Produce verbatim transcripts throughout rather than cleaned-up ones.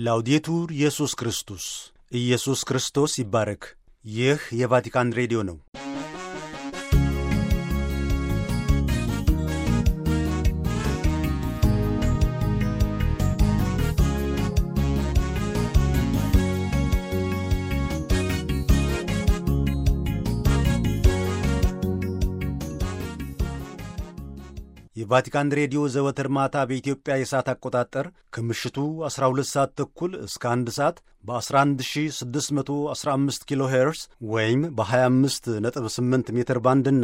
ላውዴቱር ኢየሱስ ክርስቶስ ኢየሱስ ክርስቶስ ይባረክ። ይህ የቫቲካን ሬዲዮ ነው። የቫቲካን ሬዲዮ ዘወትር ማታ በኢትዮጵያ የሰዓት አቆጣጠር ከምሽቱ አስራ ሁለት ሰዓት ተኩል እስከ አንድ ሰዓት በ11615 ኪሎ ሄርስ ወይም በ25 ነጥብ ስምንት ሜትር ባንድና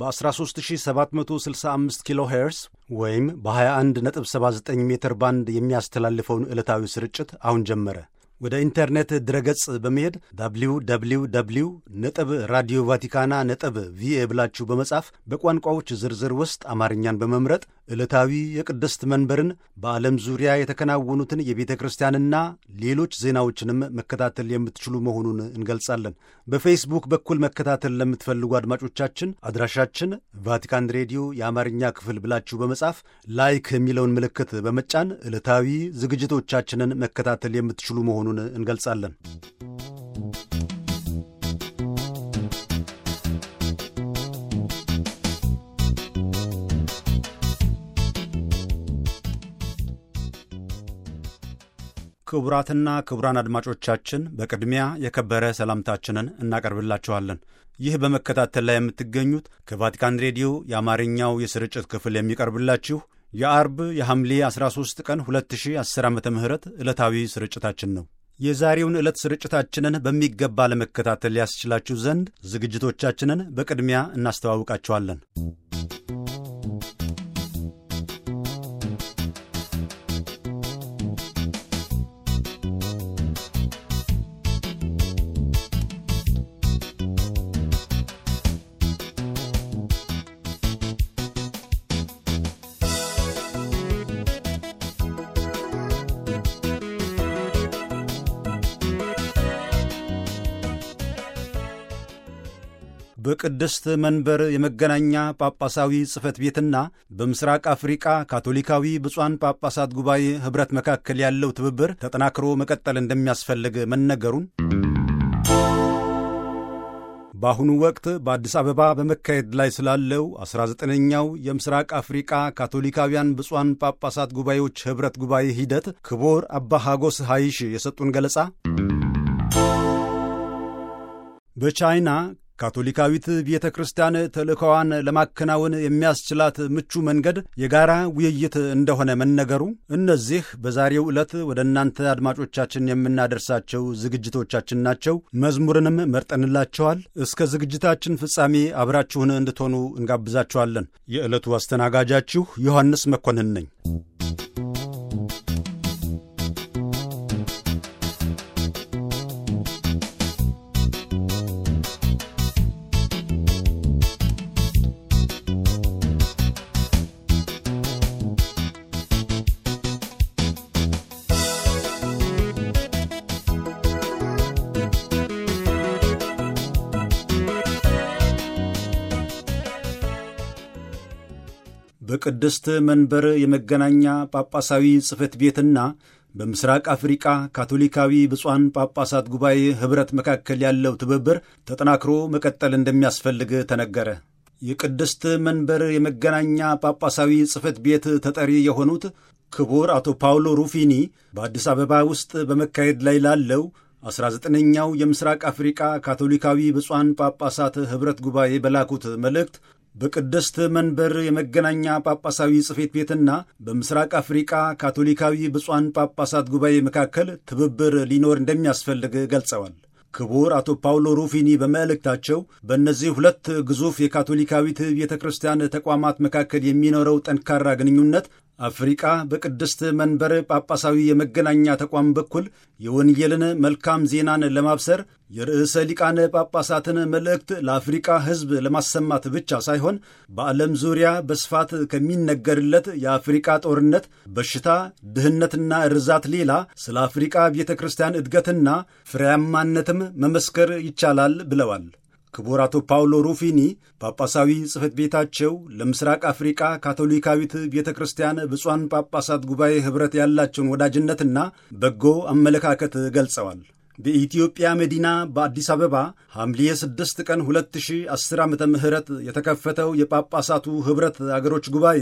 በ13765 ኪሎ ሄርስ ወይም በ21 ነጥብ ሰባ ዘጠኝ ሜትር ባንድ የሚያስተላልፈውን ዕለታዊ ስርጭት አሁን ጀመረ። ወደ ኢንተርኔት ድረገጽ በመሄድ ደብሊው ደብሊው ደብሊው ነጥብ ራዲዮ ቫቲካና ነጥብ ቪኤ ብላችሁ በመጻፍ በቋንቋዎች ዝርዝር ውስጥ አማርኛን በመምረጥ ዕለታዊ የቅድስት መንበርን በዓለም ዙሪያ የተከናወኑትን የቤተ ክርስቲያንና ሌሎች ዜናዎችንም መከታተል የምትችሉ መሆኑን እንገልጻለን። በፌስቡክ በኩል መከታተል ለምትፈልጉ አድማጮቻችን አድራሻችን ቫቲካን ሬዲዮ የአማርኛ ክፍል ብላችሁ በመጻፍ ላይክ የሚለውን ምልክት በመጫን ዕለታዊ ዝግጅቶቻችንን መከታተል የምትችሉ መሆኑን እንገልጻለን። ክቡራትና ክቡራን አድማጮቻችን በቅድሚያ የከበረ ሰላምታችንን እናቀርብላችኋለን። ይህ በመከታተል ላይ የምትገኙት ከቫቲካን ሬዲዮ የአማርኛው የስርጭት ክፍል የሚቀርብላችሁ የአርብ የሐምሌ አስራ ሦስት ቀን ሁለት ሺህ አስር ዓመተ ምህረት ዕለታዊ ስርጭታችን ነው። የዛሬውን ዕለት ስርጭታችንን በሚገባ ለመከታተል ያስችላችሁ ዘንድ ዝግጅቶቻችንን በቅድሚያ እናስተዋውቃችኋለን። በቅድስት መንበር የመገናኛ ጳጳሳዊ ጽሕፈት ቤትና በምስራቅ አፍሪቃ ካቶሊካዊ ብፁዓን ጳጳሳት ጉባኤ ኅብረት መካከል ያለው ትብብር ተጠናክሮ መቀጠል እንደሚያስፈልግ መነገሩን፣ በአሁኑ ወቅት በአዲስ አበባ በመካሄድ ላይ ስላለው አስራ ዘጠነኛው የምስራቅ አፍሪቃ ካቶሊካውያን ብፁዓን ጳጳሳት ጉባኤዎች ኅብረት ጉባኤ ሂደት ክቡር አባ ሐጎስ ሐይሽ የሰጡን ገለጻ፣ በቻይና ካቶሊካዊት ቤተ ክርስቲያን ተልእኮዋን ለማከናወን የሚያስችላት ምቹ መንገድ የጋራ ውይይት እንደሆነ መነገሩ፣ እነዚህ በዛሬው ዕለት ወደ እናንተ አድማጮቻችን የምናደርሳቸው ዝግጅቶቻችን ናቸው። መዝሙርንም መርጠንላቸዋል። እስከ ዝግጅታችን ፍጻሜ አብራችሁን እንድትሆኑ እንጋብዛችኋለን። የዕለቱ አስተናጋጃችሁ ዮሐንስ መኮንን ነኝ። በቅድስት መንበር የመገናኛ ጳጳሳዊ ጽሕፈት ቤትና በምስራቅ አፍሪቃ ካቶሊካዊ ብፁዓን ጳጳሳት ጉባኤ ኅብረት መካከል ያለው ትብብር ተጠናክሮ መቀጠል እንደሚያስፈልግ ተነገረ። የቅድስት መንበር የመገናኛ ጳጳሳዊ ጽሕፈት ቤት ተጠሪ የሆኑት ክቡር አቶ ፓውሎ ሩፊኒ በአዲስ አበባ ውስጥ በመካሄድ ላይ ላለው አስራ ዘጠነኛው የምስራቅ አፍሪቃ ካቶሊካዊ ብፁዓን ጳጳሳት ኅብረት ጉባኤ በላኩት መልእክት በቅድስት መንበር የመገናኛ ጳጳሳዊ ጽሕፈት ቤትና በምስራቅ አፍሪቃ ካቶሊካዊ ብፁዓን ጳጳሳት ጉባኤ መካከል ትብብር ሊኖር እንደሚያስፈልግ ገልጸዋል። ክቡር አቶ ፓውሎ ሩፊኒ በመልእክታቸው በእነዚህ ሁለት ግዙፍ የካቶሊካዊት ቤተ ክርስቲያን ተቋማት መካከል የሚኖረው ጠንካራ ግንኙነት አፍሪቃ በቅድስት መንበር ጳጳሳዊ የመገናኛ ተቋም በኩል የወንጌልን መልካም ዜናን ለማብሰር የርዕሰ ሊቃነ ጳጳሳትን መልእክት ለአፍሪቃ ሕዝብ ለማሰማት ብቻ ሳይሆን በዓለም ዙሪያ በስፋት ከሚነገርለት የአፍሪቃ ጦርነት፣ በሽታ፣ ድህነትና ርዛት ሌላ ስለ አፍሪቃ ቤተ ክርስቲያን እድገትና ፍሬያማነትም መመስከር ይቻላል ብለዋል። ክቡር አቶ ፓውሎ ሩፊኒ ጳጳሳዊ ጽሕፈት ቤታቸው ለምስራቅ አፍሪቃ ካቶሊካዊት ቤተ ክርስቲያን ብፁዓን ጳጳሳት ጉባኤ ኅብረት ያላቸውን ወዳጅነትና በጎ አመለካከት ገልጸዋል። በኢትዮጵያ መዲና በአዲስ አበባ ሐምሌ ስድስት ቀን ሁለት ሺህ አስር ዓመተ ምህረት የተከፈተው የጳጳሳቱ ኅብረት አገሮች ጉባኤ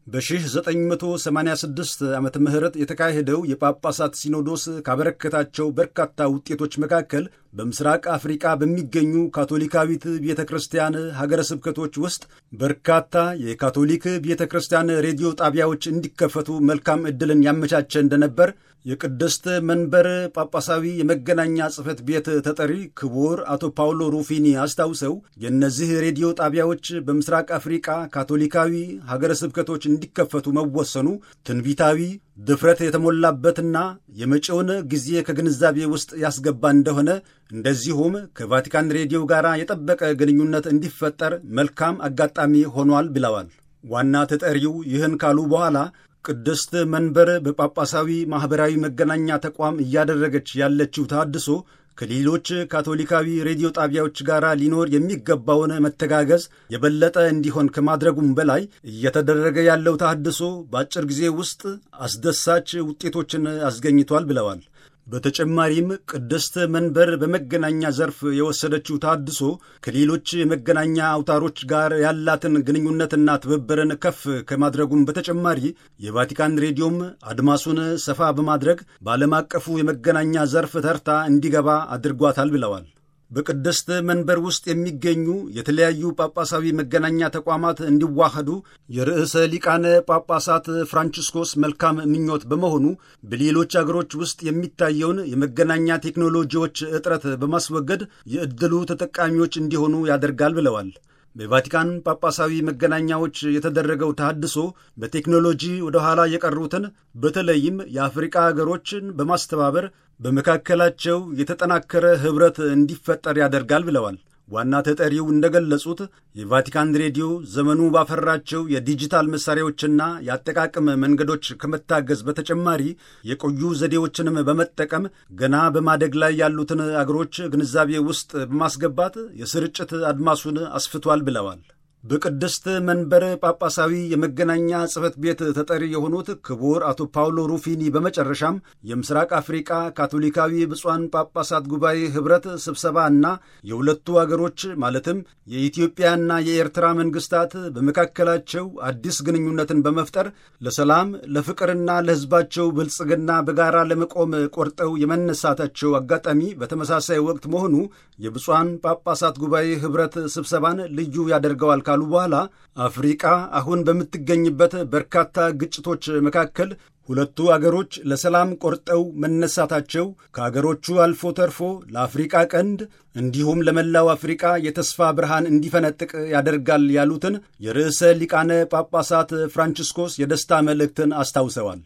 በ1986 ዓመተ ምህረት የተካሄደው የጳጳሳት ሲኖዶስ ካበረከታቸው በርካታ ውጤቶች መካከል በምስራቅ አፍሪቃ በሚገኙ ካቶሊካዊት ቤተ ክርስቲያን ሀገረ ስብከቶች ውስጥ በርካታ የካቶሊክ ቤተ ክርስቲያን ሬዲዮ ጣቢያዎች እንዲከፈቱ መልካም ዕድልን ያመቻቸ እንደነበር የቅድስት መንበር ጳጳሳዊ የመገናኛ ጽሕፈት ቤት ተጠሪ ክቡር አቶ ፓውሎ ሩፊኒ አስታውሰው የእነዚህ ሬዲዮ ጣቢያዎች በምስራቅ አፍሪቃ ካቶሊካዊ ሀገረ ስብከቶች እንዲከፈቱ መወሰኑ ትንቢታዊ ድፍረት የተሞላበትና የመጪውን ጊዜ ከግንዛቤ ውስጥ ያስገባ እንደሆነ እንደዚሁም ከቫቲካን ሬዲዮ ጋር የጠበቀ ግንኙነት እንዲፈጠር መልካም አጋጣሚ ሆኗል ብለዋል። ዋና ተጠሪው ይህን ካሉ በኋላ ቅድስት መንበር በጳጳሳዊ ማኅበራዊ መገናኛ ተቋም እያደረገች ያለችው ተሐድሶ ከሌሎች ካቶሊካዊ ሬዲዮ ጣቢያዎች ጋር ሊኖር የሚገባውን መተጋገዝ የበለጠ እንዲሆን ከማድረጉም በላይ እየተደረገ ያለው ተሐድሶ በአጭር ጊዜ ውስጥ አስደሳች ውጤቶችን አስገኝቷል ብለዋል። በተጨማሪም ቅድስት መንበር በመገናኛ ዘርፍ የወሰደችው ተሐድሶ ከሌሎች የመገናኛ አውታሮች ጋር ያላትን ግንኙነትና ትብብርን ከፍ ከማድረጉም በተጨማሪ የቫቲካን ሬዲዮም አድማሱን ሰፋ በማድረግ በዓለም አቀፉ የመገናኛ ዘርፍ ተርታ እንዲገባ አድርጓታል ብለዋል። በቅድስት መንበር ውስጥ የሚገኙ የተለያዩ ጳጳሳዊ መገናኛ ተቋማት እንዲዋሃዱ የርዕሰ ሊቃነ ጳጳሳት ፍራንቺስኮስ መልካም ምኞት በመሆኑ በሌሎች አገሮች ውስጥ የሚታየውን የመገናኛ ቴክኖሎጂዎች እጥረት በማስወገድ የዕድሉ ተጠቃሚዎች እንዲሆኑ ያደርጋል ብለዋል። በቫቲካን ጳጳሳዊ መገናኛዎች የተደረገው ተሐድሶ በቴክኖሎጂ ወደ ኋላ የቀሩትን በተለይም የአፍሪቃ አገሮችን በማስተባበር በመካከላቸው የተጠናከረ ኅብረት እንዲፈጠር ያደርጋል ብለዋል። ዋና ተጠሪው እንደገለጹት የቫቲካን ሬዲዮ ዘመኑ ባፈራቸው የዲጂታል መሣሪያዎችና የአጠቃቀም መንገዶች ከመታገዝ በተጨማሪ የቆዩ ዘዴዎችንም በመጠቀም ገና በማደግ ላይ ያሉትን አገሮች ግንዛቤ ውስጥ በማስገባት የስርጭት አድማሱን አስፍቷል ብለዋል። በቅድስት መንበር ጳጳሳዊ የመገናኛ ጽሕፈት ቤት ተጠሪ የሆኑት ክቡር አቶ ፓውሎ ሩፊኒ በመጨረሻም የምስራቅ አፍሪቃ ካቶሊካዊ ብፁዓን ጳጳሳት ጉባኤ ኅብረት ስብሰባ እና የሁለቱ አገሮች ማለትም የኢትዮጵያና የኤርትራ መንግስታት በመካከላቸው አዲስ ግንኙነትን በመፍጠር ለሰላም ለፍቅርና ለሕዝባቸው ብልጽግና በጋራ ለመቆም ቆርጠው የመነሳታቸው አጋጣሚ በተመሳሳይ ወቅት መሆኑ የብፁዓን ጳጳሳት ጉባኤ ኅብረት ስብሰባን ልዩ ያደርገዋል ካሉ በኋላ አፍሪቃ አሁን በምትገኝበት በርካታ ግጭቶች መካከል ሁለቱ አገሮች ለሰላም ቆርጠው መነሳታቸው ከአገሮቹ አልፎ ተርፎ ለአፍሪቃ ቀንድ እንዲሁም ለመላው አፍሪቃ የተስፋ ብርሃን እንዲፈነጥቅ ያደርጋል ያሉትን የርዕሰ ሊቃነ ጳጳሳት ፍራንቺስኮስ የደስታ መልእክትን አስታውሰዋል።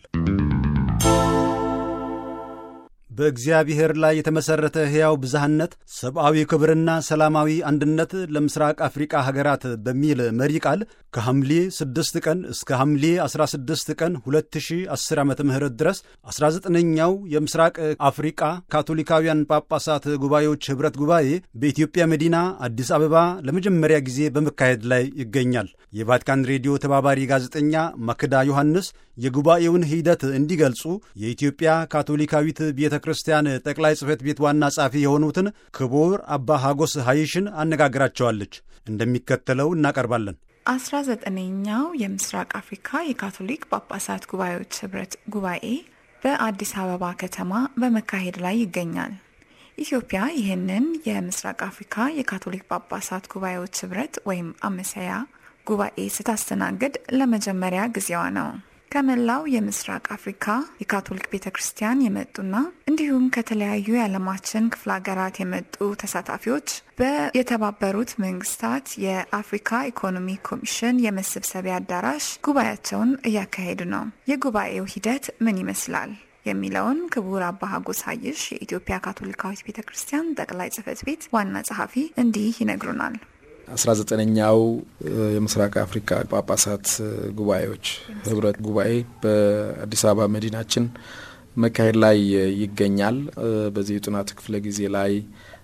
በእግዚአብሔር ላይ የተመሠረተ ሕያው ብዝሃነት፣ ሰብአዊ ክብርና ሰላማዊ አንድነት ለምስራቅ አፍሪቃ ሀገራት በሚል መሪ ቃል ከሐምሌ ስድስት ቀን እስከ ሐምሌ አስራ ስድስት ቀን ሁለት ሺህ አስር ዓመተ ምህረት ድረስ አስራ ዘጠነኛው የምስራቅ አፍሪቃ ካቶሊካውያን ጳጳሳት ጉባኤዎች ኅብረት ጉባኤ በኢትዮጵያ መዲና አዲስ አበባ ለመጀመሪያ ጊዜ በመካሄድ ላይ ይገኛል። የቫቲካን ሬዲዮ ተባባሪ ጋዜጠኛ ማክዳ ዮሐንስ የጉባኤውን ሂደት እንዲገልጹ የኢትዮጵያ ካቶሊካዊት ቤተ ክርስቲያን ጠቅላይ ጽሕፈት ቤት ዋና ጸሐፊ የሆኑትን ክቡር አባ ሀጎስ ሀይሽን አነጋግራቸዋለች። እንደሚከተለው እናቀርባለን። አስራ ዘጠነኛው የምስራቅ አፍሪካ የካቶሊክ ጳጳሳት ጉባኤዎች ኅብረት ጉባኤ በአዲስ አበባ ከተማ በመካሄድ ላይ ይገኛል። ኢትዮጵያ ይህንን የምስራቅ አፍሪካ የካቶሊክ ጳጳሳት ጉባኤዎች ኅብረት ወይም አመሰያ ጉባኤ ስታስተናግድ ለመጀመሪያ ጊዜዋ ነው። ከመላው የምስራቅ አፍሪካ የካቶሊክ ቤተ ክርስቲያን የመጡና እንዲሁም ከተለያዩ የዓለማችን ክፍለ ሀገራት የመጡ ተሳታፊዎች በየተባበሩት መንግስታት የአፍሪካ ኢኮኖሚ ኮሚሽን የመሰብሰቢያ አዳራሽ ጉባኤያቸውን እያካሄዱ ነው። የጉባኤው ሂደት ምን ይመስላል የሚለውን ክቡር አባ ሀጎስ ሀይሽ የኢትዮጵያ ካቶሊካዊት ቤተ ክርስቲያን ጠቅላይ ጽሕፈት ቤት ዋና ጸሐፊ እንዲህ ይነግሩናል። አስራ ዘጠነኛው የምስራቅ አፍሪካ ጳጳሳት ጉባኤዎች ኅብረት ጉባኤ በአዲስ አበባ መዲናችን መካሄድ ላይ ይገኛል። በዚህ ጥናት ክፍለ ጊዜ ላይ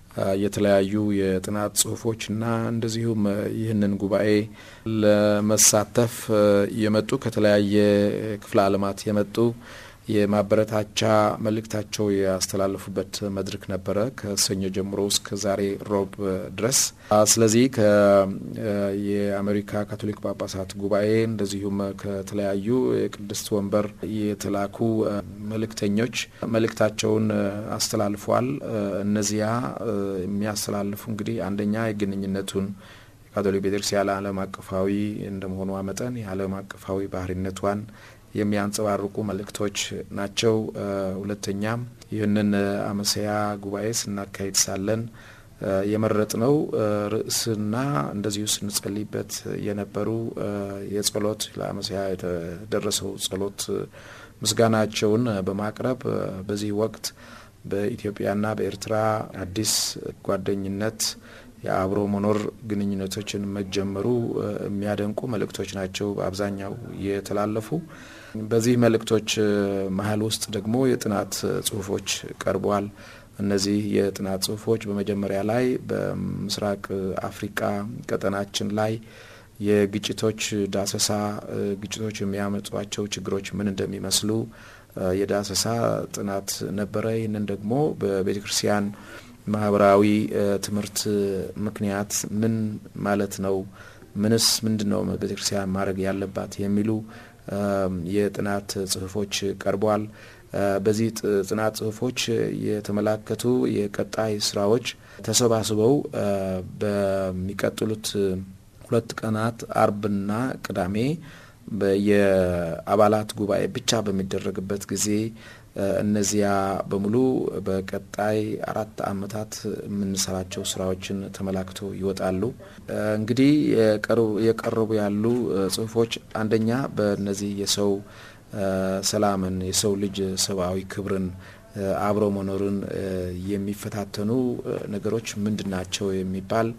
የተለያዩ የጥናት ጽሁፎችና እንደዚሁም ይህንን ጉባኤ ለመሳተፍ የመጡ ከተለያየ ክፍለ ዓለማት የመጡ የማበረታቻ መልእክታቸው ያስተላልፉበት መድረክ ነበረ ከሰኞ ጀምሮ እስከ ዛሬ ሮብ ድረስ። ስለዚህ የአሜሪካ ካቶሊክ ጳጳሳት ጉባኤ እንደዚሁም ከተለያዩ የቅድስት ወንበር የተላኩ መልእክተኞች መልእክታቸውን አስተላልፈዋል። እነዚያ የሚያስተላልፉ እንግዲህ አንደኛ የግንኙነቱን የካቶሊክ ቤተክርስቲያን ዓለም አቀፋዊ እንደመሆኗ መጠን የዓለም አቀፋዊ ባህሪነቷን የሚያንጸባርቁ መልእክቶች ናቸው። ሁለተኛም ይህንን አመሰያ ጉባኤ ስናካሂድ ሳለን የመረጥነው ርዕስና እንደዚሁ ስንጸልይበት የነበሩ የጸሎት ለአመሰያ የተደረሰው ጸሎት ምስጋናቸውን በማቅረብ በዚህ ወቅት በኢትዮጵያና በኤርትራ አዲስ ጓደኝነት የአብሮ መኖር ግንኙነቶችን መጀመሩ የሚያደንቁ መልእክቶች ናቸው በአብዛኛው የተላለፉ። በዚህ መልእክቶች መሀል ውስጥ ደግሞ የጥናት ጽሁፎች ቀርበዋል። እነዚህ የጥናት ጽሁፎች በመጀመሪያ ላይ በምስራቅ አፍሪካ ቀጠናችን ላይ የግጭቶች ዳሰሳ፣ ግጭቶች የሚያመጧቸው ችግሮች ምን እንደሚመስሉ የዳሰሳ ጥናት ነበረ። ይህንን ደግሞ በቤተክርስቲያን ማህበራዊ ትምህርት ምክንያት ምን ማለት ነው፣ ምንስ ምንድነው ቤተክርስቲያን ማድረግ ያለባት የሚሉ የጥናት ጽሁፎች ቀርበዋል። በዚህ ጥናት ጽሁፎች የተመላከቱ የቀጣይ ስራዎች ተሰባስበው በሚቀጥሉት ሁለት ቀናት አርብና ቅዳሜ የአባላት ጉባኤ ብቻ በሚደረግበት ጊዜ እነዚያ በሙሉ በቀጣይ አራት አመታት የምንሰራቸው ስራዎችን ተመላክቶ ይወጣሉ። እንግዲህ የቀረቡ ያሉ ጽሁፎች አንደኛ በእነዚህ የሰው ሰላምን፣ የሰው ልጅ ሰብአዊ ክብርን፣ አብሮ መኖርን የሚፈታተኑ ነገሮች ምንድናቸው የሚባል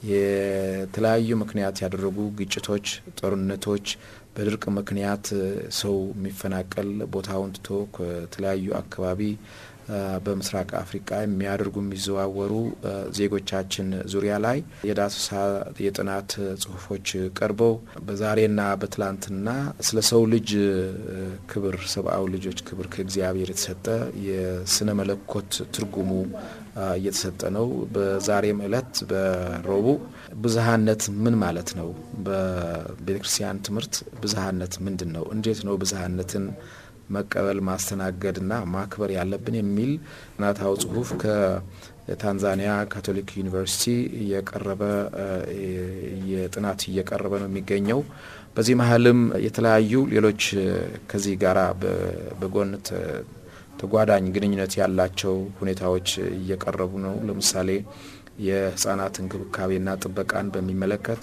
የተለያዩ ምክንያት ያደረጉ ግጭቶች፣ ጦርነቶች፣ በድርቅ ምክንያት ሰው የሚፈናቀል ቦታውን ትቶ ከተለያዩ አካባቢ በምስራቅ አፍሪካ የሚያደርጉ የሚዘዋወሩ ዜጎቻችን ዙሪያ ላይ የዳሰሳ የጥናት ጽሁፎች ቀርበው በዛሬና በትላንትና ስለ ሰው ልጅ ክብር፣ ሰብአዊ ልጆች ክብር ከእግዚአብሔር የተሰጠ የስነ መለኮት ትርጉሙ እየተሰጠ ነው። በዛሬም ዕለት በረቡዕ ብዝሃነት ምን ማለት ነው? በቤተክርስቲያን ትምህርት ብዝሃነት ምንድን ነው? እንዴት ነው ብዝሃነትን መቀበል ማስተናገድና ማክበር ያለብን የሚል ጥናታዊ ጽሁፍ ከታንዛኒያ ካቶሊክ ዩኒቨርሲቲ የቀረበ የጥናት እየቀረበ ነው የሚገኘው። በዚህ መሀልም የተለያዩ ሌሎች ከዚህ ጋራ በጎን ተጓዳኝ ግንኙነት ያላቸው ሁኔታዎች እየቀረቡ ነው። ለምሳሌ የህፃናት እንክብካቤና ጥበቃን በሚመለከት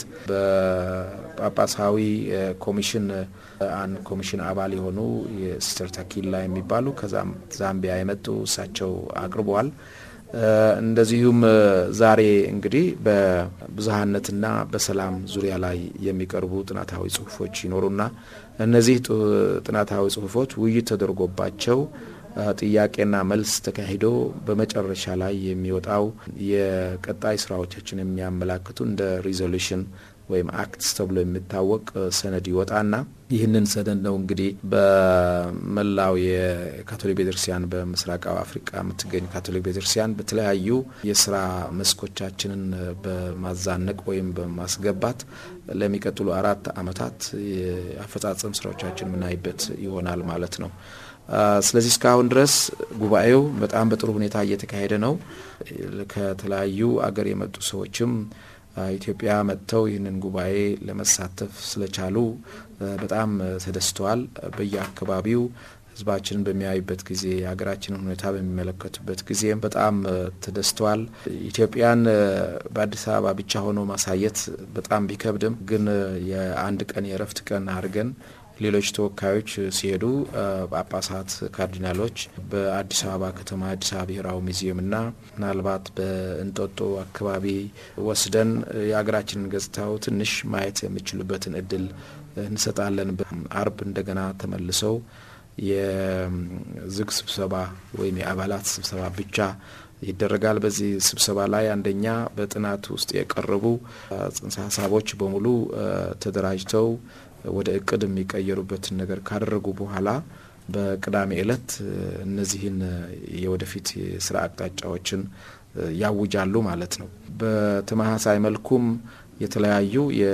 በጳጳሳዊ ኮሚሽን አን ኮሚሽን አባል የሆኑ የሲስተር ታኪላ የሚባሉ ከዛም ዛምቢያ የመጡ እሳቸው አቅርበዋል። እንደዚሁም ዛሬ እንግዲህ በብዝሃነትና በሰላም ዙሪያ ላይ የሚቀርቡ ጥናታዊ ጽሁፎች ይኖሩና እነዚህ ጥናታዊ ጽሁፎች ውይይት ተደርጎባቸው ጥያቄና መልስ ተካሂዶ በመጨረሻ ላይ የሚወጣው የቀጣይ ስራዎቻችን የሚያመላክቱ እንደ ሪዞሉሽን ወይም አክትስ ተብሎ የሚታወቅ ሰነድ ይወጣና ይህንን ሰነድ ነው እንግዲህ በመላው የካቶሊክ ቤተክርስቲያን በምስራቃዊ አፍሪካ የምትገኝ ካቶሊክ ቤተክርስቲያን በተለያዩ የስራ መስኮቻችንን በማዛነቅ ወይም በማስገባት ለሚቀጥሉ አራት አመታት የአፈጻጸም ስራዎቻችን ምናይበት ይሆናል ማለት ነው። ስለዚህ እስካሁን ድረስ ጉባኤው በጣም በጥሩ ሁኔታ እየተካሄደ ነው። ከተለያዩ አገር የመጡ ሰዎችም ኢትዮጵያ መጥተው ይህንን ጉባኤ ለመሳተፍ ስለቻሉ በጣም ተደስተዋል። በየአካባቢው ህዝባችንን በሚያዩበት ጊዜ የሀገራችንን ሁኔታ በሚመለከቱበት ጊዜ በጣም ተደስተዋል። ኢትዮጵያን በአዲስ አበባ ብቻ ሆኖ ማሳየት በጣም ቢከብድም ግን የአንድ ቀን የእረፍት ቀን አድርገን ሌሎች ተወካዮች ሲሄዱ ጳጳሳት፣ ካርዲናሎች በአዲስ አበባ ከተማ አዲስ አበባ ብሔራዊ ሙዚየምና ምናልባት በእንጦጦ አካባቢ ወስደን የሀገራችንን ገጽታው ትንሽ ማየት የሚችሉበትን እድል እንሰጣለን። አርብ እንደገና ተመልሰው የዝግ ስብሰባ ወይም የአባላት ስብሰባ ብቻ ይደረጋል። በዚህ ስብሰባ ላይ አንደኛ በጥናት ውስጥ የቀረቡ ጽንሰ ሀሳቦች በሙሉ ተደራጅተው ወደ እቅድ የሚቀየሩበትን ነገር ካደረጉ በኋላ በቅዳሜ ዕለት እነዚህን የወደፊት የስራ አቅጣጫዎችን ያውጃሉ ማለት ነው። በተመሳሳይ መልኩም የተለያዩ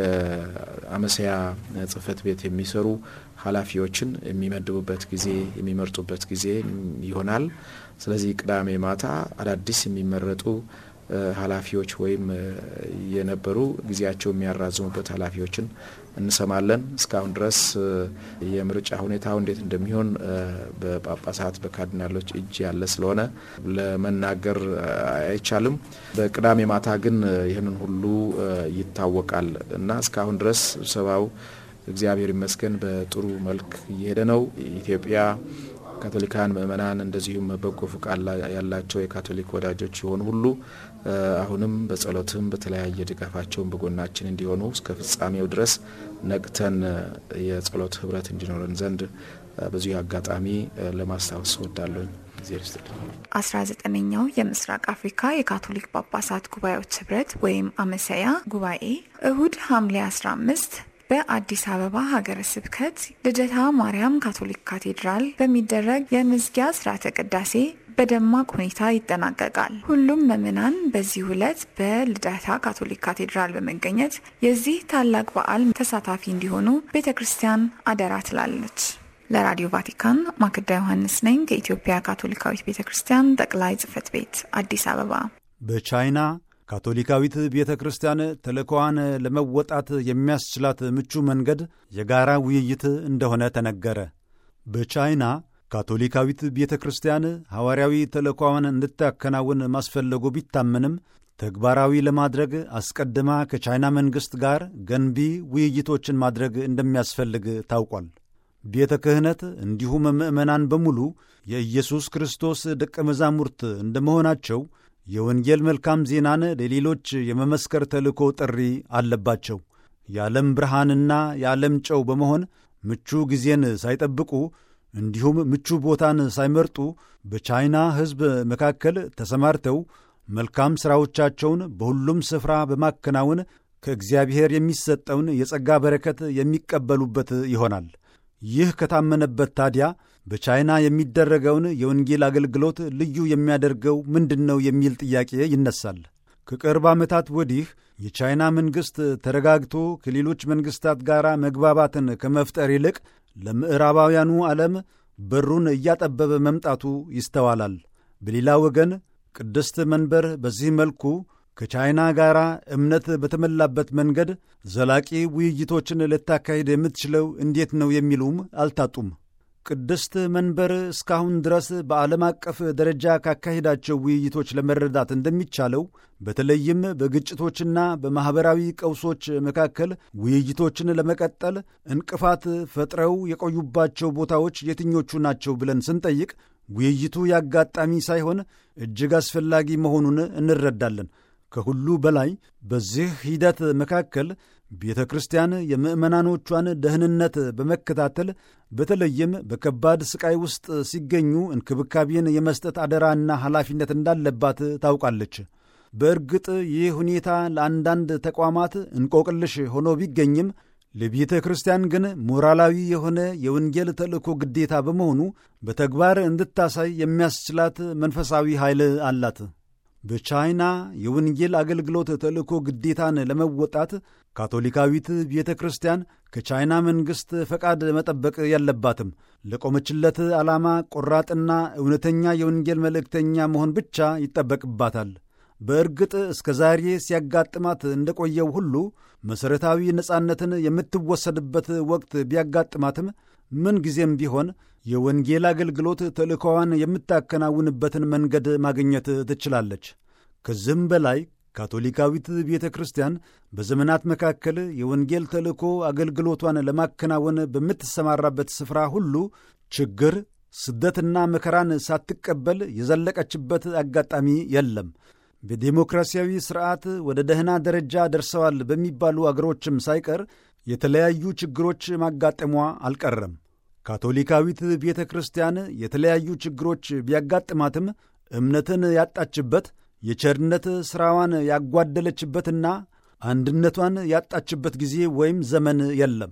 የአመሰያ ጽህፈት ቤት የሚሰሩ ኃላፊዎችን የሚመድቡበት ጊዜ የሚመርጡበት ጊዜ ይሆናል። ስለዚህ ቅዳሜ ማታ አዳዲስ የሚመረጡ ኃላፊዎች ወይም የነበሩ ጊዜያቸው የሚያራዝሙበት ኃላፊዎችን እንሰማለን። እስካሁን ድረስ የምርጫ ሁኔታው እንዴት እንደሚሆን በጳጳሳት በካርዲናሎች እጅ ያለ ስለሆነ ለመናገር አይቻልም። በቅዳሜ ማታ ግን ይህንን ሁሉ ይታወቃል እና እስካሁን ድረስ ስብሰባው እግዚአብሔር ይመስገን በጥሩ መልክ እየሄደ ነው። ኢትዮጵያ ካቶሊካን ምእመናን እንደዚሁም በጎ ፍቃድ ያላቸው የካቶሊክ ወዳጆች የሆኑ ሁሉ አሁንም በጸሎትም በተለያየ ድጋፋቸውን በጎናችን እንዲሆኑ እስከ ፍጻሜው ድረስ ነቅተን የጸሎት ህብረት እንዲኖረን ዘንድ በዚህ አጋጣሚ ለማስታወስ እወዳለሁ። አስራ ዘጠነኛው የምስራቅ አፍሪካ የካቶሊክ ጳጳሳት ጉባኤዎች ህብረት ወይም አመሰያ ጉባኤ እሁድ ሐምሌ አስራ አምስት በአዲስ አበባ ሀገረ ስብከት ልደታ ማርያም ካቶሊክ ካቴድራል በሚደረግ የምዝጊያ ስርዓተ ቅዳሴ በደማቅ ሁኔታ ይጠናቀቃል። ሁሉም ምዕመናን በዚህ ዕለት በልደታ ካቶሊክ ካቴድራል በመገኘት የዚህ ታላቅ በዓል ተሳታፊ እንዲሆኑ ቤተክርስቲያን አደራ ትላለች። ለራዲዮ ቫቲካን ማክዳ ዮሐንስ ነኝ ከኢትዮጵያ ካቶሊካዊት ቤተክርስቲያን ጠቅላይ ጽሕፈት ቤት አዲስ አበባ። በቻይና ካቶሊካዊት ቤተ ክርስቲያን ተልእኮዋን ለመወጣት የሚያስችላት ምቹ መንገድ የጋራ ውይይት እንደሆነ ተነገረ። በቻይና ካቶሊካዊት ቤተ ክርስቲያን ሐዋርያዊ ተልእኮዋን እንድታከናውን ማስፈለጉ ቢታመንም ተግባራዊ ለማድረግ አስቀድማ ከቻይና መንግሥት ጋር ገንቢ ውይይቶችን ማድረግ እንደሚያስፈልግ ታውቋል። ቤተ ክህነት እንዲሁም ምእመናን በሙሉ የኢየሱስ ክርስቶስ ደቀ መዛሙርት እንደመሆናቸው የወንጌል መልካም ዜናን ለሌሎች የመመስከር ተልእኮ ጥሪ አለባቸው። የዓለም ብርሃንና የዓለም ጨው በመሆን ምቹ ጊዜን ሳይጠብቁ እንዲሁም ምቹ ቦታን ሳይመርጡ በቻይና ሕዝብ መካከል ተሰማርተው መልካም ሥራዎቻቸውን በሁሉም ስፍራ በማከናወን ከእግዚአብሔር የሚሰጠውን የጸጋ በረከት የሚቀበሉበት ይሆናል። ይህ ከታመነበት ታዲያ በቻይና የሚደረገውን የወንጌል አገልግሎት ልዩ የሚያደርገው ምንድነው የሚል ጥያቄ ይነሳል። ከቅርብ ዓመታት ወዲህ የቻይና መንግሥት ተረጋግቶ ከሌሎች መንግሥታት ጋር መግባባትን ከመፍጠር ይልቅ ለምዕራባውያኑ ዓለም በሩን እያጠበበ መምጣቱ ይስተዋላል። በሌላ ወገን ቅድስት መንበር በዚህ መልኩ ከቻይና ጋር እምነት በተሞላበት መንገድ ዘላቂ ውይይቶችን ልታካሂድ የምትችለው እንዴት ነው የሚሉም አልታጡም። ቅድስት መንበር እስካሁን ድረስ በዓለም አቀፍ ደረጃ ካካሄዳቸው ውይይቶች ለመረዳት እንደሚቻለው በተለይም በግጭቶችና በማኅበራዊ ቀውሶች መካከል ውይይቶችን ለመቀጠል እንቅፋት ፈጥረው የቆዩባቸው ቦታዎች የትኞቹ ናቸው ብለን ስንጠይቅ ውይይቱ ያጋጣሚ ሳይሆን እጅግ አስፈላጊ መሆኑን እንረዳለን። ከሁሉ በላይ በዚህ ሂደት መካከል ቤተ ክርስቲያን የምዕመናኖቿን ደህንነት በመከታተል በተለይም በከባድ ስቃይ ውስጥ ሲገኙ እንክብካቤን የመስጠት አደራና ኃላፊነት እንዳለባት ታውቃለች። በእርግጥ ይህ ሁኔታ ለአንዳንድ ተቋማት እንቆቅልሽ ሆኖ ቢገኝም ለቤተ ክርስቲያን ግን ሞራላዊ የሆነ የወንጌል ተልእኮ ግዴታ በመሆኑ በተግባር እንድታሳይ የሚያስችላት መንፈሳዊ ኃይል አላት። በቻይና የወንጌል አገልግሎት ተልእኮ ግዴታን ለመወጣት ካቶሊካዊት ቤተ ክርስቲያን ከቻይና መንግሥት ፈቃድ መጠበቅ የለባትም። ለቆመችለት ዓላማ ቆራጥና እውነተኛ የወንጌል መልእክተኛ መሆን ብቻ ይጠበቅባታል። በእርግጥ እስከ ዛሬ ሲያጋጥማት እንደቆየው ሁሉ መሠረታዊ ነጻነትን የምትወሰድበት ወቅት ቢያጋጥማትም ምን ጊዜም ቢሆን የወንጌል አገልግሎት ተልእኮዋን የምታከናውንበትን መንገድ ማግኘት ትችላለች። ከዚህም በላይ ካቶሊካዊት ቤተ ክርስቲያን በዘመናት መካከል የወንጌል ተልእኮ አገልግሎቷን ለማከናወን በምትሰማራበት ስፍራ ሁሉ ችግር፣ ስደትና መከራን ሳትቀበል የዘለቀችበት አጋጣሚ የለም። በዴሞክራሲያዊ ሥርዓት ወደ ደህና ደረጃ ደርሰዋል በሚባሉ አገሮችም ሳይቀር የተለያዩ ችግሮች ማጋጠሟ አልቀረም። ካቶሊካዊት ቤተ ክርስቲያን የተለያዩ ችግሮች ቢያጋጥማትም እምነትን ያጣችበት፣ የቸርነት ሥራዋን ያጓደለችበትና አንድነቷን ያጣችበት ጊዜ ወይም ዘመን የለም።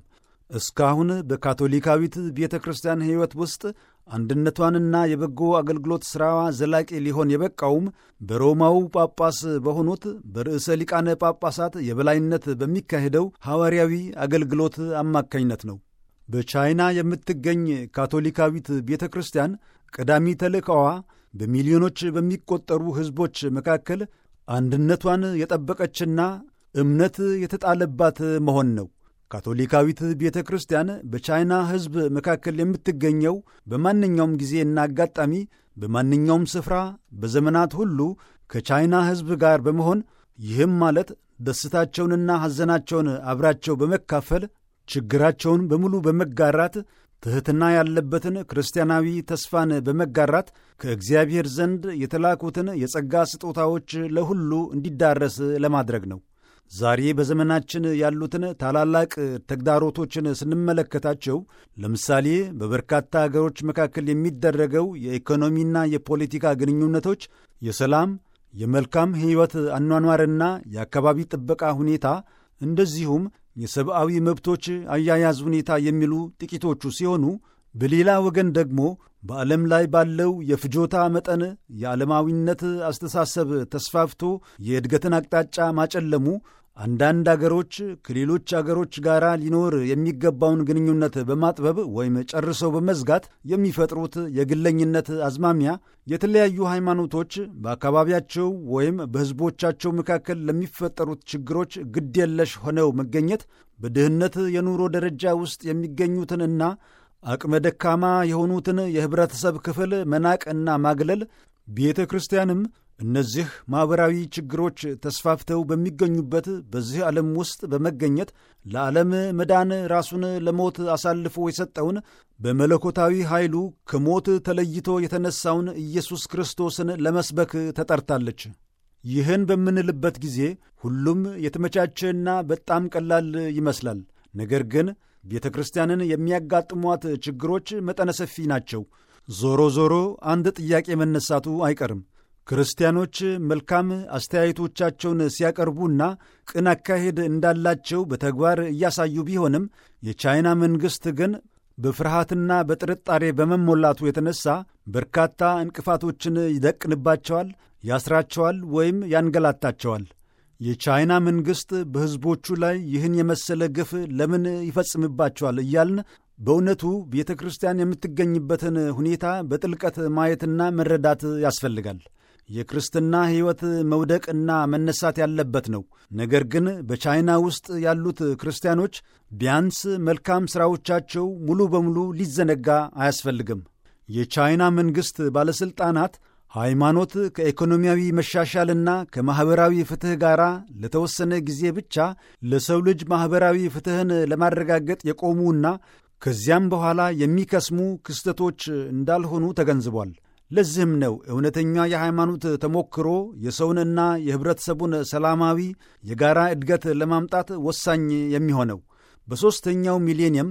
እስካሁን በካቶሊካዊት ቤተ ክርስቲያን ሕይወት ውስጥ አንድነቷንና የበጎ አገልግሎት ሥራዋ ዘላቂ ሊሆን የበቃውም በሮማው ጳጳስ በሆኑት በርዕሰ ሊቃነ ጳጳሳት የበላይነት በሚካሄደው ሐዋርያዊ አገልግሎት አማካኝነት ነው። በቻይና የምትገኝ ካቶሊካዊት ቤተ ክርስቲያን ቀዳሚ ተልእኮዋ በሚሊዮኖች በሚቆጠሩ ሕዝቦች መካከል አንድነቷን የጠበቀችና እምነት የተጣለባት መሆን ነው። ካቶሊካዊት ቤተ ክርስቲያን በቻይና ሕዝብ መካከል የምትገኘው በማንኛውም ጊዜና አጋጣሚ በማንኛውም ስፍራ በዘመናት ሁሉ ከቻይና ሕዝብ ጋር በመሆን ይህም ማለት ደስታቸውንና ሐዘናቸውን አብራቸው በመካፈል ችግራቸውን በሙሉ በመጋራት ትሕትና ያለበትን ክርስቲያናዊ ተስፋን በመጋራት ከእግዚአብሔር ዘንድ የተላኩትን የጸጋ ስጦታዎች ለሁሉ እንዲዳረስ ለማድረግ ነው። ዛሬ በዘመናችን ያሉትን ታላላቅ ተግዳሮቶችን ስንመለከታቸው ለምሳሌ በበርካታ አገሮች መካከል የሚደረገው የኢኮኖሚና የፖለቲካ ግንኙነቶች፣ የሰላም የመልካም ሕይወት አኗኗርና የአካባቢ ጥበቃ ሁኔታ እንደዚሁም የሰብአዊ መብቶች አያያዝ ሁኔታ የሚሉ ጥቂቶቹ ሲሆኑ፣ በሌላ ወገን ደግሞ በዓለም ላይ ባለው የፍጆታ መጠን የዓለማዊነት አስተሳሰብ ተስፋፍቶ የእድገትን አቅጣጫ ማጨለሙ አንዳንድ አገሮች ከሌሎች አገሮች ጋር ሊኖር የሚገባውን ግንኙነት በማጥበብ ወይም ጨርሰው በመዝጋት የሚፈጥሩት የግለኝነት አዝማሚያ የተለያዩ ሃይማኖቶች በአካባቢያቸው ወይም በሕዝቦቻቸው መካከል ለሚፈጠሩት ችግሮች ግድየለሽ ሆነው መገኘት በድህነት የኑሮ ደረጃ ውስጥ የሚገኙትንና አቅመ ደካማ የሆኑትን የኅብረተሰብ ክፍል መናቅና ማግለል፣ ቤተ ክርስቲያንም እነዚህ ማኅበራዊ ችግሮች ተስፋፍተው በሚገኙበት በዚህ ዓለም ውስጥ በመገኘት ለዓለም መዳን ራሱን ለሞት አሳልፎ የሰጠውን በመለኮታዊ ኃይሉ ከሞት ተለይቶ የተነሣውን ኢየሱስ ክርስቶስን ለመስበክ ተጠርታለች። ይህን በምንልበት ጊዜ ሁሉም የተመቻቸና በጣም ቀላል ይመስላል። ነገር ግን ቤተ ክርስቲያንን የሚያጋጥሟት ችግሮች መጠነ ሰፊ ናቸው። ዞሮ ዞሮ አንድ ጥያቄ መነሳቱ አይቀርም። ክርስቲያኖች መልካም አስተያየቶቻቸውን ሲያቀርቡና ቅን አካሄድ እንዳላቸው በተግባር እያሳዩ ቢሆንም የቻይና መንግሥት ግን በፍርሃትና በጥርጣሬ በመሞላቱ የተነሣ በርካታ እንቅፋቶችን ይደቅንባቸዋል፣ ያስራቸዋል ወይም ያንገላታቸዋል። የቻይና መንግሥት በሕዝቦቹ ላይ ይህን የመሰለ ግፍ ለምን ይፈጽምባቸዋል እያልን በእውነቱ ቤተ ክርስቲያን የምትገኝበትን ሁኔታ በጥልቀት ማየትና መረዳት ያስፈልጋል። የክርስትና ሕይወት መውደቅና መነሳት ያለበት ነው። ነገር ግን በቻይና ውስጥ ያሉት ክርስቲያኖች ቢያንስ መልካም ሥራዎቻቸው ሙሉ በሙሉ ሊዘነጋ አያስፈልግም። የቻይና መንግሥት ባለሥልጣናት ሃይማኖት ከኢኮኖሚያዊ መሻሻልና ከማኅበራዊ ፍትሕ ጋር ለተወሰነ ጊዜ ብቻ ለሰው ልጅ ማኅበራዊ ፍትሕን ለማረጋገጥ የቆሙና ከዚያም በኋላ የሚከስሙ ክስተቶች እንዳልሆኑ ተገንዝቧል። ለዚህም ነው እውነተኛ የሃይማኖት ተሞክሮ የሰውንና የኅብረተሰቡን ሰላማዊ የጋራ እድገት ለማምጣት ወሳኝ የሚሆነው። በሦስተኛው ሚሌኒየም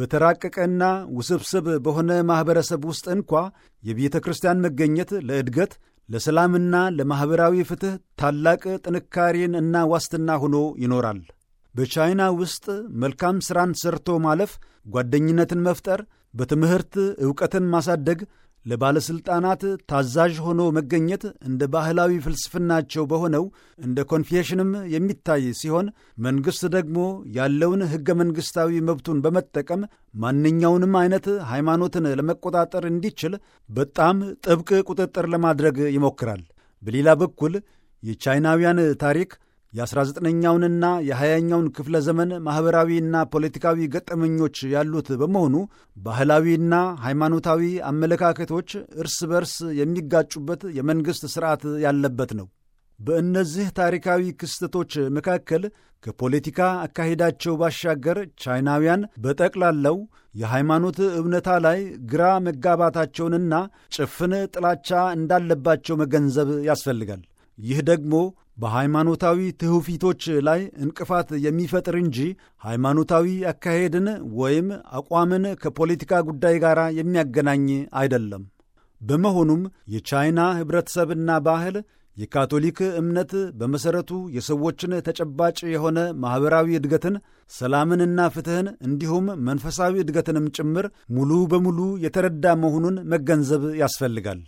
በተራቀቀና ውስብስብ በሆነ ማኅበረሰብ ውስጥ እንኳ የቤተ ክርስቲያን መገኘት ለእድገት ለሰላምና ለማኅበራዊ ፍትሕ ታላቅ ጥንካሬን እና ዋስትና ሆኖ ይኖራል። በቻይና ውስጥ መልካም ሥራን ሰርቶ ማለፍ፣ ጓደኝነትን መፍጠር፣ በትምህርት ዕውቀትን ማሳደግ፣ ለባለሥልጣናት ታዛዥ ሆኖ መገኘት እንደ ባህላዊ ፍልስፍናቸው በሆነው እንደ ኮንፌሽንም የሚታይ ሲሆን መንግሥት ደግሞ ያለውን ሕገ መንግሥታዊ መብቱን በመጠቀም ማንኛውንም አይነት ሃይማኖትን ለመቆጣጠር እንዲችል በጣም ጥብቅ ቁጥጥር ለማድረግ ይሞክራል። በሌላ በኩል የቻይናውያን ታሪክ የአሥራ ዘጠነኛውንና የሀያኛውን ክፍለ ዘመን ማኅበራዊና ፖለቲካዊ ገጠመኞች ያሉት በመሆኑ ባህላዊና ሃይማኖታዊ አመለካከቶች እርስ በርስ የሚጋጩበት የመንግሥት ሥርዓት ያለበት ነው። በእነዚህ ታሪካዊ ክስተቶች መካከል ከፖለቲካ አካሄዳቸው ባሻገር ቻይናውያን በጠቅላላው የሃይማኖት እውነታ ላይ ግራ መጋባታቸውንና ጭፍን ጥላቻ እንዳለባቸው መገንዘብ ያስፈልጋል። ይህ ደግሞ በሃይማኖታዊ ትውፊቶች ላይ እንቅፋት የሚፈጥር እንጂ ሃይማኖታዊ አካሄድን ወይም አቋምን ከፖለቲካ ጉዳይ ጋር የሚያገናኝ አይደለም። በመሆኑም የቻይና ኅብረተሰብና ባህል የካቶሊክ እምነት በመሠረቱ የሰዎችን ተጨባጭ የሆነ ማኅበራዊ እድገትን፣ ሰላምንና ፍትሕን እንዲሁም መንፈሳዊ እድገትንም ጭምር ሙሉ በሙሉ የተረዳ መሆኑን መገንዘብ ያስፈልጋል።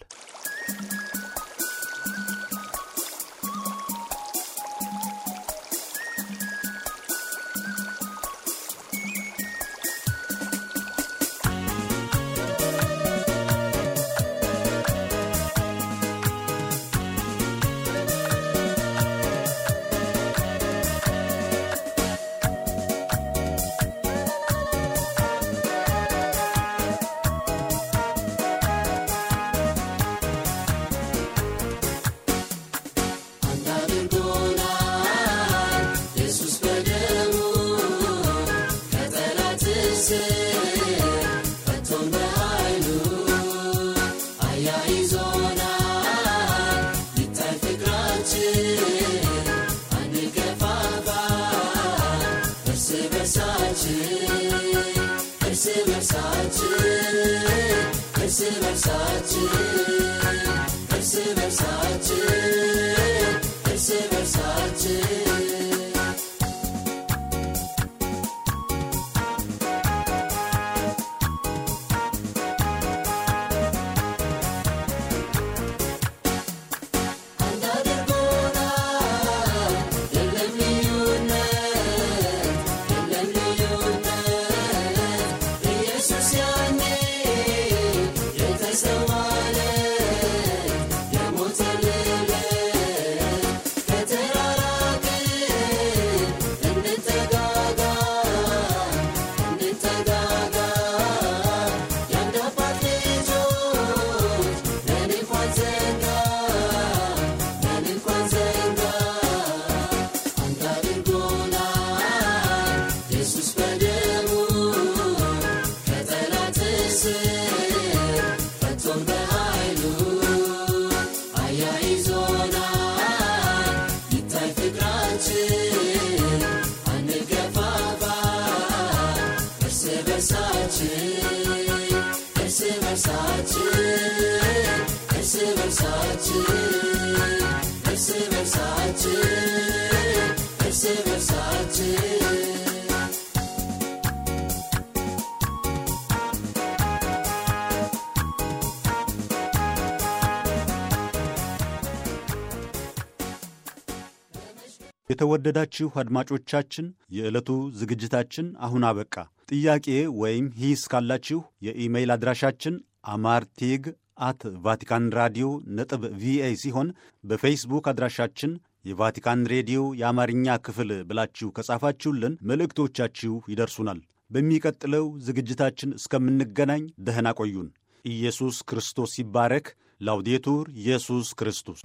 የተወደዳችሁ አድማጮቻችን የዕለቱ ዝግጅታችን አሁን አበቃ። ጥያቄ ወይም ሂስ ካላችሁ የኢሜይል አድራሻችን አማርቲግ አት ቫቲካን ራዲዮ ነጥብ ቪኦኤ ሲሆን በፌስቡክ አድራሻችን የቫቲካን ሬዲዮ የአማርኛ ክፍል ብላችሁ ከጻፋችሁልን መልእክቶቻችሁ ይደርሱናል። በሚቀጥለው ዝግጅታችን እስከምንገናኝ ደህና ቆዩን። ኢየሱስ ክርስቶስ ይባረክ። ላውዴቱር ኢየሱስ ክርስቶስ